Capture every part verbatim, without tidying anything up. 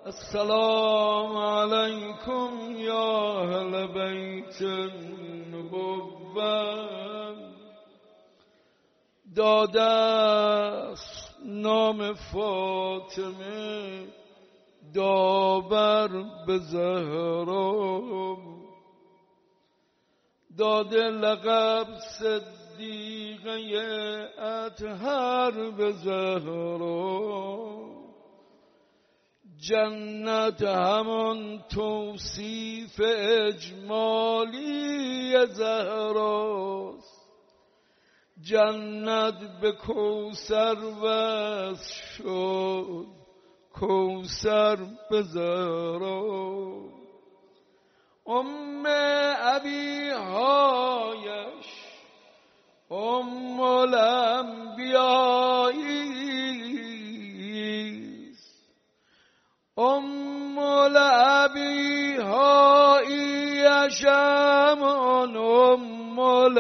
السلام علیکم یا اهل بیت النبوة. داده است نام فاطمه داور به زهرا، داده لقب صدیقه اطهر به زهرا. جنت همان توصیف اجمالی زهراست، جنت به کوثر وصل شد، کوثر به زهرا. ام ابیهایش ام الانبیاییست، ام الابیهایش همان ام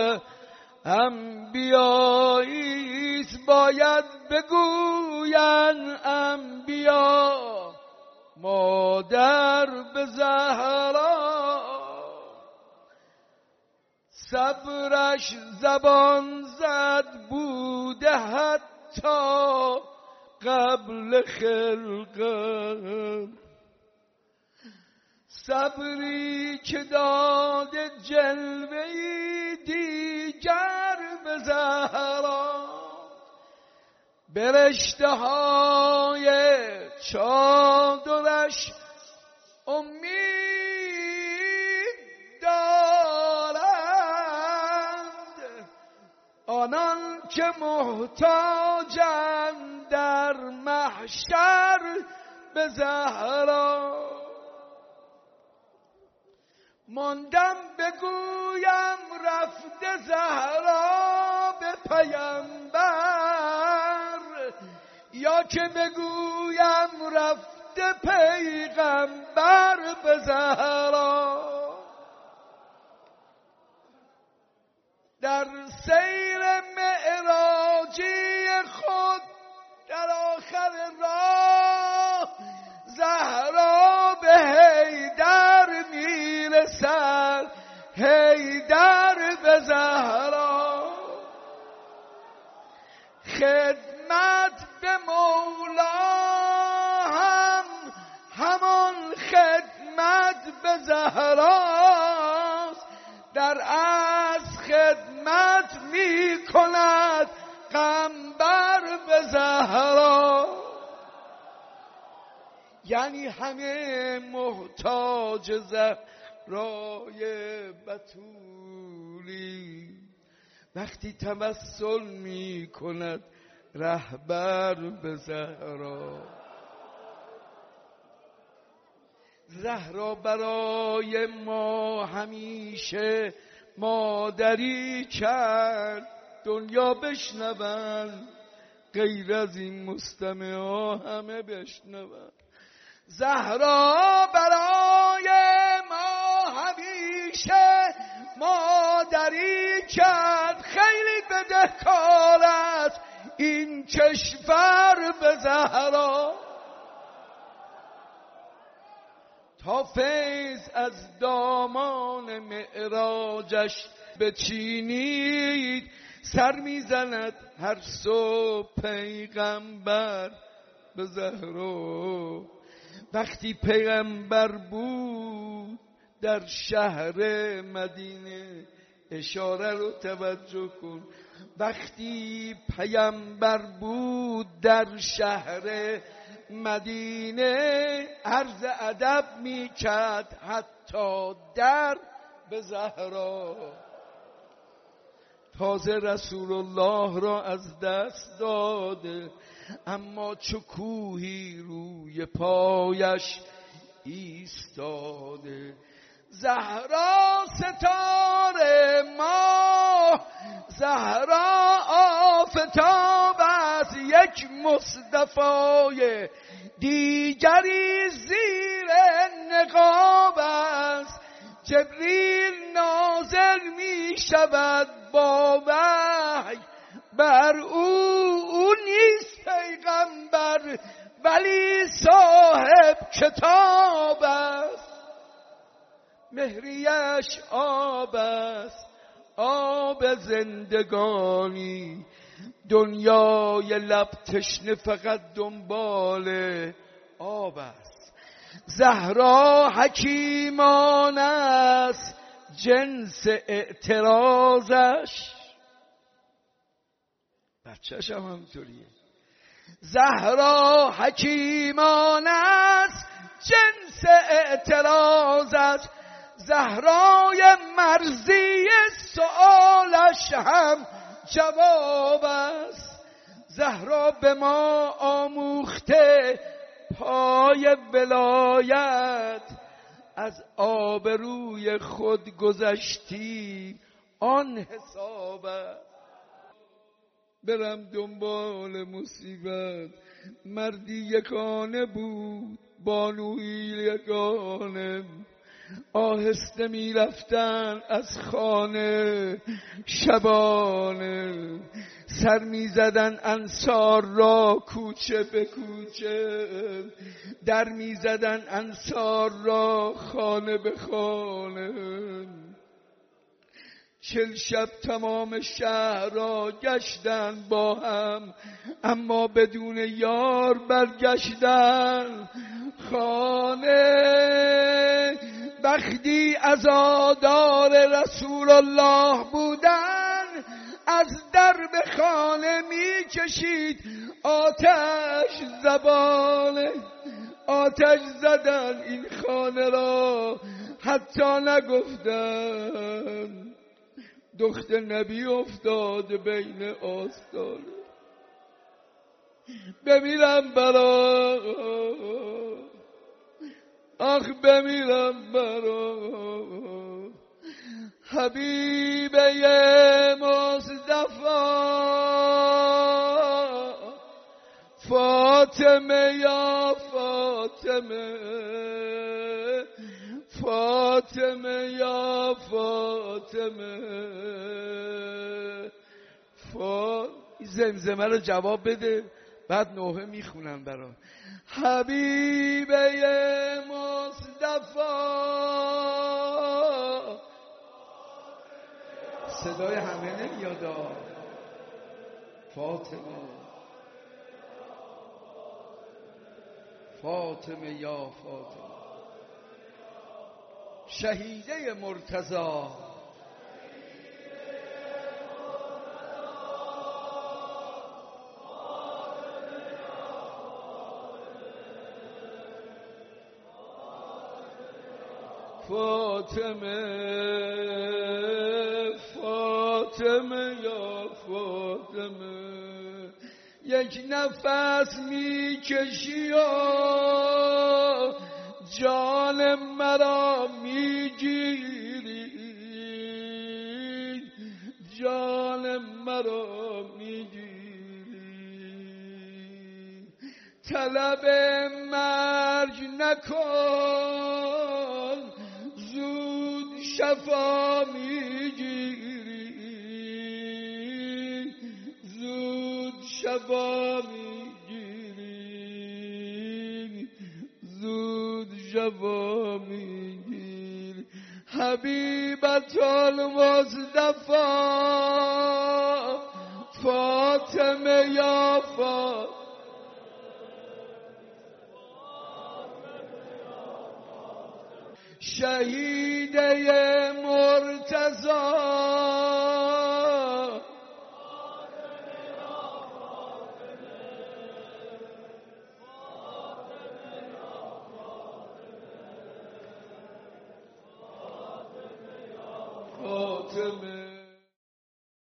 الانبیاییست. باید بگوین انبیا مادر به زهرا، صبرش زبان زد بوده حتی قبل خلقت، صبری که داده جلوه‌ای دیگر به زهرا. به رشته های چادرش امید دارند آنان که محتاجند در محشر به زهرا. ماندم بگویم رفته زهرا به پیامبر، یا که بگویم رفته پیغمبر به زهرا. در سیر معراجی خود در آخر راه زهرا به حیدر میرسد، حیدر به زهرا. خدمت به مولا هم همان خدمت به زهراست، در از خدمت می کند قنبر به زهرا. یعنی همه محتاج زهرای بتولی، وقتی توسل می کند رهبر به زهرا. زهرا برای ما همیشه مادری کرد، دنیا بشنون غیر از این مستمعا همه بشنون. زهرا برای ما همیشه مادری کرد، خیلی بدهکار است این کشور به زهرا. تا فیض از دامان معراجش بچینید، سر میزند هر صبح پیغمبر به زهرا. وقتی پیغمبر بود در شهر مدینه، اشاره رو توجه کن، وقتی پیغمبر بود در شهر مدینه عرض ادب میکرد حتی در به زهرا. تازه رسول الله را از دست داده، اما چو کوهی روی پایش ایستاده. زهرا ستاره ماه، زهرا آفتاب است، یک مصطفی دیگری زیر نقاب است. جبریل نازل می شود با وحی بر او، او نیست پیغمبر ولی صاحب کتاب است، مهریش آب است، آب زندگانی. دنیای لب تشنه فقط دنبال آب است. زهرا حکیمان است جنس اعتراضش، بچه‌ش هم همینطوریه. زهرا حکیمان است جنس اعتراضش، زهرای مرزی سؤالش هم جواب است. زهرا به ما آموخته پای ولایت، از آبروی خود گذشتی آن حساب است. برم دنبال مصیبت، مردی یکانه بود بانویی یگانه، آهسته می رفتن از خانه شبانه، سر می زدن انصار را کوچه به کوچه، در می زدن انصار را خانه به خانه. چل شب تمام شهر را گشتن با هم، اما بدون یار برگشتن خانه. وقتی عزادار رسول الله بودن، از درب خانه می کشید آتش زبانه. آتش زدن این خانه را حتی نگفتن، دخت نبی افتاد بین آستانه. بمیرم برا، آخ بمیرم برا حبیبه مصطفی. فاطمه یا فاطمه، فاطمه یا فاطمه. فا... زمزمه رو جواب بده، بعد نوحه میخونن برا. حبیبه مصطفی، صدای همه نمیاد. فاطمه، فاطمه یا فاطمه، شهیده مرتضی. فاطمه، فاطمه یا فاطمه، یک نفس میکشی و جان مرا میگیری، جان مرا میگیری. طلب مرگ نکن، زود شفا میگیری، زود شفا میگیری، زود شفا میگیری. حبیبت المصطفی، فاطمه یا فاطمه، شهیده مرتضی. فاطمه